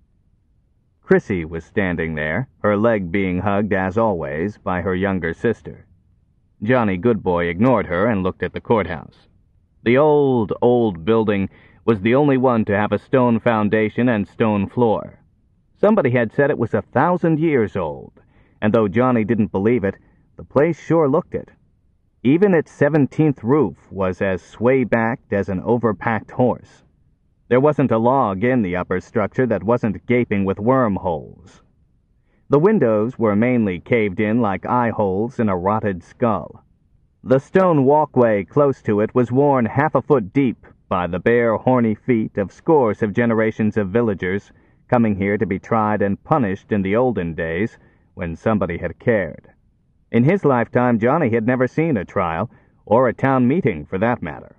Chrissy was standing there, her leg being hugged, as always, by her younger sister. Johnny Goodboy ignored her and looked at the courthouse. The old building was the only one to have a stone foundation and stone floor. Somebody had said it was 1,000 years old, and though Johnny didn't believe it, the place sure looked it. Even its 17th roof was as sway-backed as an overpacked horse. There wasn't a log in the upper structure that wasn't gaping with wormholes. The windows were mainly caved in like eye holes in a rotted skull. The stone walkway close to it was worn 1/2 a foot deep by the bare, horny feet of scores of generations of villagers coming here to be tried and punished in the olden days when somebody had cared. In his lifetime, Johnny had never seen a trial, or a town meeting for that matter.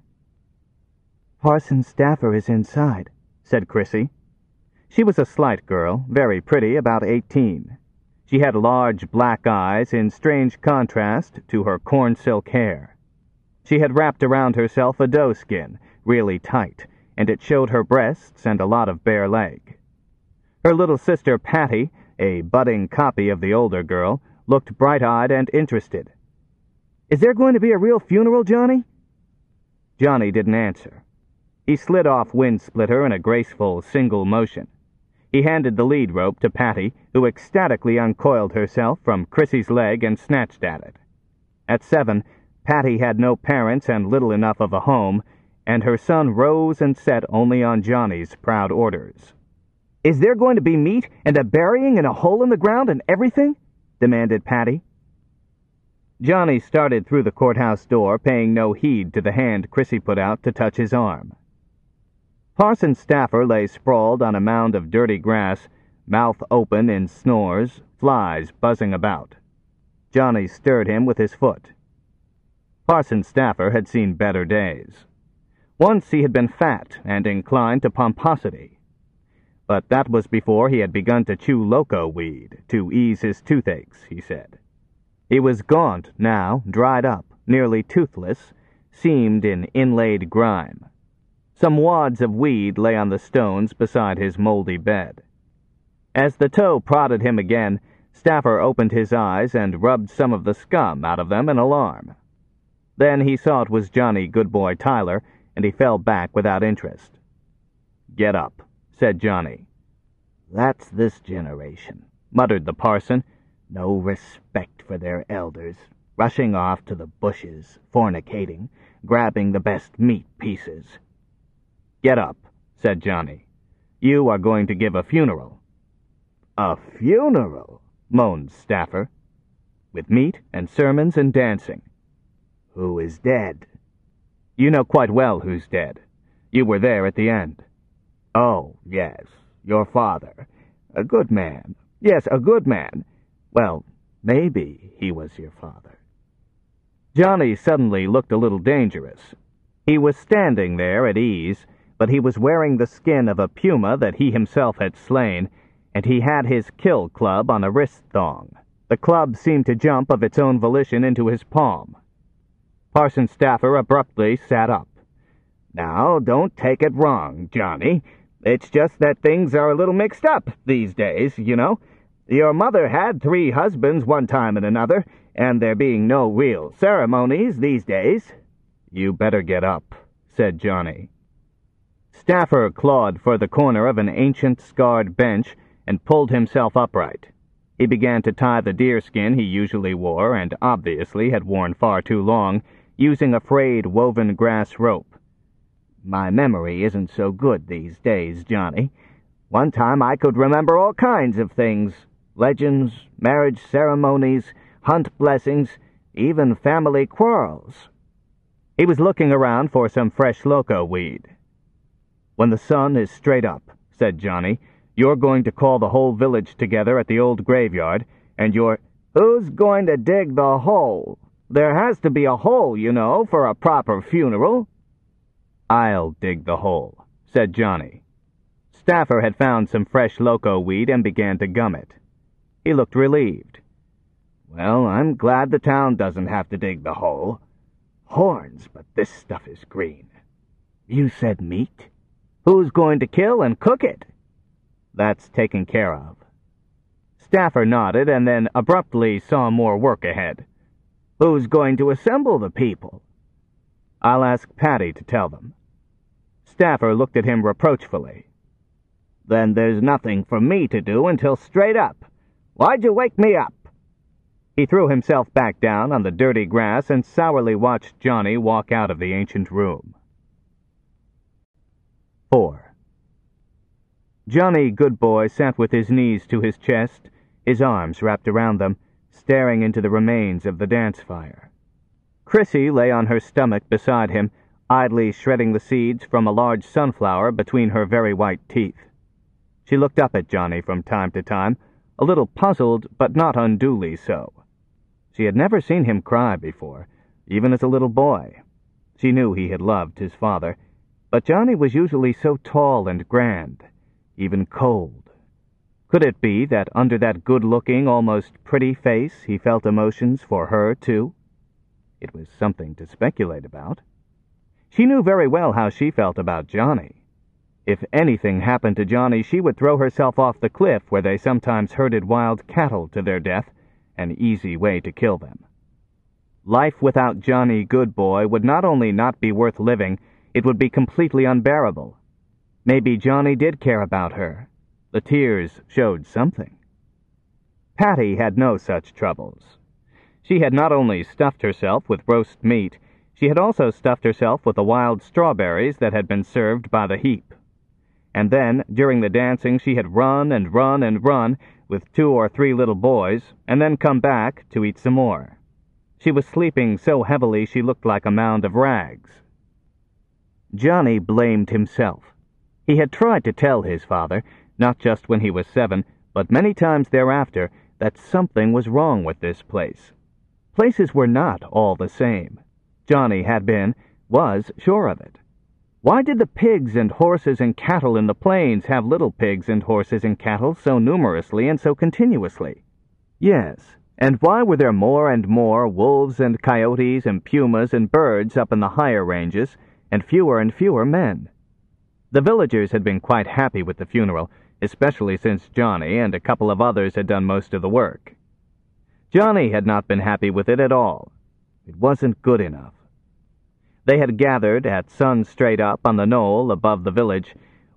"Parson Staffer is inside," said Chrissy. She was a slight girl, very pretty, about 18. She had large black eyes in strange contrast to her corn-silk hair. She had wrapped around herself a doeskin, really tight, and it showed her breasts and a lot of bare leg. Her little sister Patty, a budding copy of the older girl, looked bright-eyed and interested. "Is there going to be a real funeral, Johnny?" Johnny didn't answer. He slid off Windsplitter in a graceful single motion. He handed the lead rope to Patty, who ecstatically uncoiled herself from Chrissy's leg and snatched at it. At 7, Patty had no parents and little enough of a home, and her son rose and set only on Johnny's proud orders. "Is there going to be meat and a burying and a hole in the ground and everything?" demanded Patty. Johnny started through the courthouse door, paying no heed to the hand Chrissy put out to touch his arm. Parson Staffer lay sprawled on a mound of dirty grass, mouth open in snores, flies buzzing about. Johnny stirred him with his foot. Parson Staffer had seen better days. Once he had been fat and inclined to pomposity. But that was before he had begun to chew loco weed to ease his toothaches, he said. He was gaunt now, dried up, nearly toothless, seamed in inlaid grime. Some wads of weed lay on the stones beside his moldy bed. As the toe prodded him again, Staffer opened his eyes and rubbed some of the scum out of them in alarm. Then he saw it was Johnny Goodboy Tyler, and he fell back without interest. "Get up," said Johnny. That's this generation, muttered the parson. No respect for their elders, rushing off to the bushes, fornicating, grabbing the best meat pieces. Get up, said Johnny. You are going to give a funeral. A funeral? Moaned Staffer. With meat and sermons and dancing. Who is dead? You know quite well who's dead. You were there at the end. Oh, yes, your father. A good man. Yes, a good man. Well, maybe he was your father. Johnny suddenly looked a little dangerous. He was standing there at ease, but he was wearing the skin of a puma that he himself had slain, and he had his kill club on a wrist thong. The club seemed to jump of its own volition into his palm. Parson Staffer abruptly sat up. Now, don't take it wrong, Johnny. It's just that things are a little mixed up these days, you know. Your mother had 3 husbands one time and another, and there being no real ceremonies these days. You better get up, said Johnny. Staffer clawed for the corner of an ancient, scarred bench and pulled himself upright. He began to tie the deerskin he usually wore, and obviously had worn far too long, using a frayed woven grass rope. My memory isn't so good these days, Johnny. One time I could remember all kinds of things. Legends, marriage ceremonies, hunt blessings, even family quarrels. He was looking around for some fresh loco weed. When the sun is straight up, said Johnny, you're going to call the whole village together at the old graveyard, and you're... Who's going to dig the hole? There has to be a hole, you know, for a proper funeral. I'll dig the hole, said Johnny. Staffer had found some fresh loco weed and began to gum it. He looked relieved. Well, I'm glad the town doesn't have to dig the hole. Horns, but this stuff is green. You said meat? Who's going to kill and cook it? That's taken care of. Staffer nodded and then abruptly saw more work ahead. Who's going to assemble the people? I'll ask Patty to tell them. Staffer looked at him reproachfully. Then there's nothing for me to do until straight up. Why'd you wake me up? He threw himself back down on the dirty grass and sourly watched Johnny walk out of the ancient room. 4. Johnny Goodboy sat with his knees to his chest, his arms wrapped around them, staring into the remains of the dance fire. Chrissy lay on her stomach beside him, idly shredding the seeds from a large sunflower between her very white teeth. She looked up at Johnny from time to time, a little puzzled, but not unduly so. She had never seen him cry before, even as a little boy. She knew he had loved his father, but Johnny was usually so tall and grand, even cold. Could it be that under that good-looking, almost pretty face he felt emotions for her, too? It was something to speculate about. She knew very well how she felt about Johnny. If anything happened to Johnny, she would throw herself off the cliff where they sometimes herded wild cattle to their death, an easy way to kill them. Life without Johnny Goodboy would not only not be worth living, it would be completely unbearable. Maybe Johnny did care about her. The tears showed something. Patty had no such troubles. She had not only stuffed herself with roast meat, she had also stuffed herself with the wild strawberries that had been served by the heap. And then, during the dancing, she had run and run and run with 2 or 3 little boys, and then come back to eat some more. She was sleeping so heavily she looked like a mound of rags. Johnny blamed himself. He had tried to tell his father, not just when he was 7, but many times thereafter, that something was wrong with this place. Places were not all the same. Johnny was sure of it. Why did the pigs and horses and cattle in the plains have little pigs and horses and cattle so numerously and so continuously? Yes, and why were there more and more wolves and coyotes and pumas and birds up in the higher ranges, and fewer men? The villagers had been quite happy with the funeral, especially since Johnny and a couple of others had done most of the work. Johnny had not been happy with it at all. It wasn't good enough. They had gathered at sun straight up on the knoll above the village,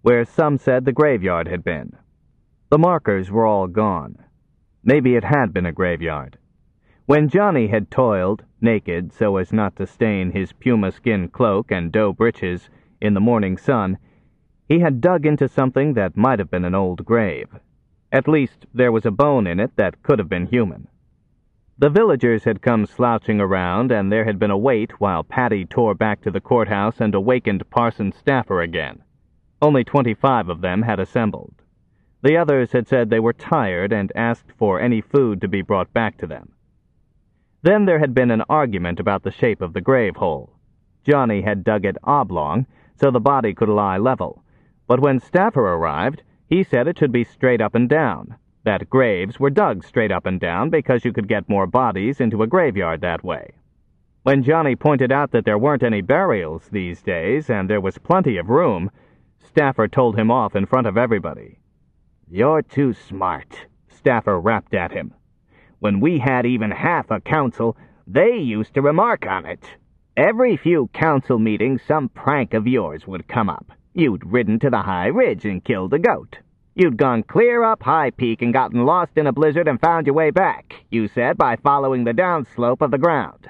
where some said the graveyard had been. The markers were all gone. Maybe it had been a graveyard. When Johnny had toiled, naked so as not to stain his puma skin cloak and dough breeches in the morning sun, he had dug into something that might have been an old grave. At least there was a bone in it that could have been human. The villagers had come slouching around, and there had been a wait while Patty tore back to the courthouse and awakened Parson Staffer again. Only 25 of them had assembled. The others had said they were tired and asked for any food to be brought back to them. Then there had been an argument about the shape of the grave hole. Johnny had dug it oblong, so the body could lie level, but when Staffer arrived, he said it should be straight up and down, that graves were dug straight up and down because you could get more bodies into a graveyard that way. When Johnny pointed out that there weren't any burials these days and there was plenty of room, Staffer told him off in front of everybody. "You're too smart," Staffer rapped at him. "When we had even half a council, they used to remark on it. Every few council meetings, some prank of yours would come up. You'd ridden to the high ridge and killed a goat. You'd gone clear up High Peak and gotten lost in a blizzard and found your way back, you said, by following the downslope of the ground.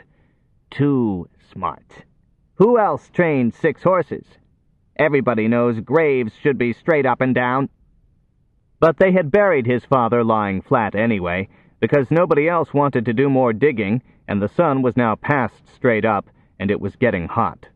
Too smart. Who else trained 6 horses? Everybody knows graves should be straight up and down." But they had buried his father lying flat anyway, because nobody else wanted to do more digging, and the sun was now past straight up, and it was getting hot.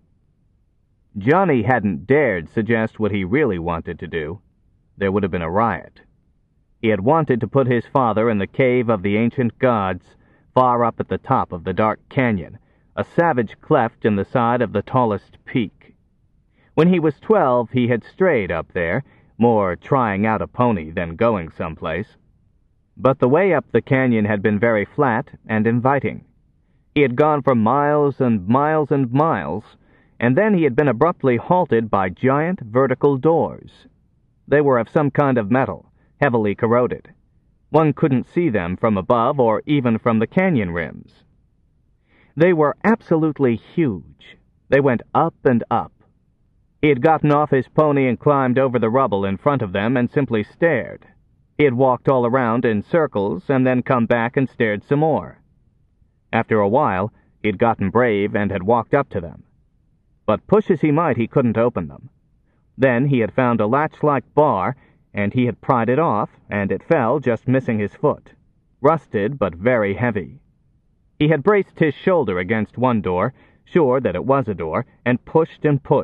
Johnny hadn't dared suggest what he really wanted to do. There would have been a riot. He had wanted to put his father in the cave of the ancient gods, far up at the top of the dark canyon, a savage cleft in the side of the tallest peak. When he was 12, he had strayed up there, more trying out a pony than going someplace. But the way up the canyon had been very flat and inviting. He had gone for miles and miles and miles, and then he had been abruptly halted by giant vertical doors. They were of some kind of metal, heavily corroded. One couldn't see them from above or even from the canyon rims. They were absolutely huge. They went up and up. He had gotten off his pony and climbed over the rubble in front of them and simply stared. He had walked all around in circles and then come back and stared some more. After a while, he had gotten brave and had walked up to them. But push as he might, he couldn't open them. Then he had found a latch-like bar, and he had pried it off, and it fell, just missing his foot. Rusted, but very heavy. He had braced his shoulder against one door, sure that it was a door, and pushed.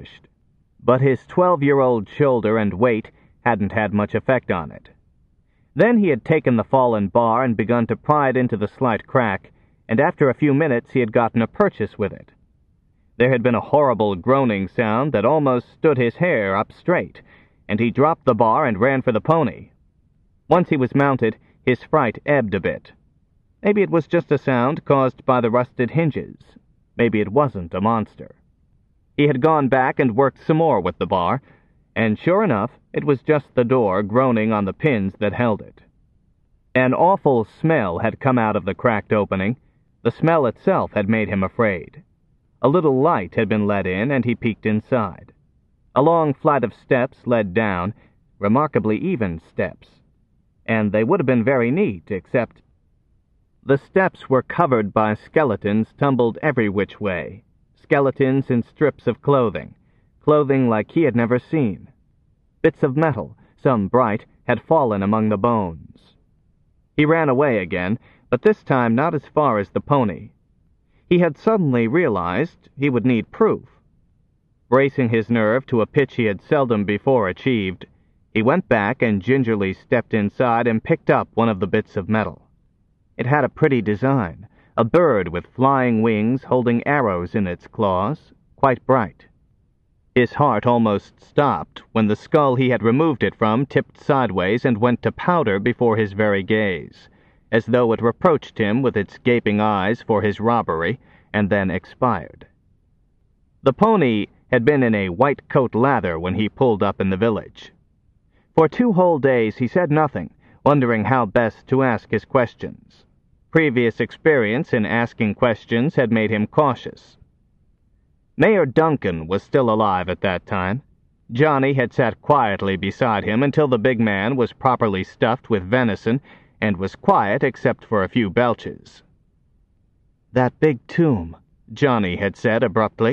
But his 12-year-old shoulder and weight hadn't had much effect on it. Then he had taken the fallen bar and begun to pry it into the slight crack, and after a few minutes he had gotten a purchase with it. There had been a horrible groaning sound that almost stood his hair up straight, and he dropped the bar and ran for the pony. Once he was mounted, his fright ebbed a bit. Maybe it was just a sound caused by the rusted hinges. Maybe it wasn't a monster. He had gone back and worked some more with the bar, and sure enough, it was just the door groaning on the pins that held it. An awful smell had come out of the cracked opening. The smell itself had made him afraid. A little light had been let in, and he peeked inside. A long flight of steps led down, remarkably even steps. And they would have been very neat, except the steps were covered by skeletons tumbled every which way. Skeletons in strips of clothing like he had never seen. Bits of metal, some bright, had fallen among the bones. He ran away again, but this time not as far as the pony. He had suddenly realized he would need proof. Bracing his nerve to a pitch he had seldom before achieved, he went back and gingerly stepped inside and picked up one of the bits of metal. It had a pretty design, a bird with flying wings holding arrows in its claws, quite bright. His heart almost stopped when the skull he had removed it from tipped sideways and went to powder before his very gaze, as though it reproached him with its gaping eyes for his robbery, and then expired. The pony had been in a white coat lather when he pulled up in the village. For 2 whole days he said nothing, wondering how best to ask his questions. Previous experience in asking questions had made him cautious. Mayor Duncan was still alive at that time. Johnny had sat quietly beside him until the big man was properly stuffed with venison and was quiet except for a few belches. "That big tomb," Johnny had said abruptly.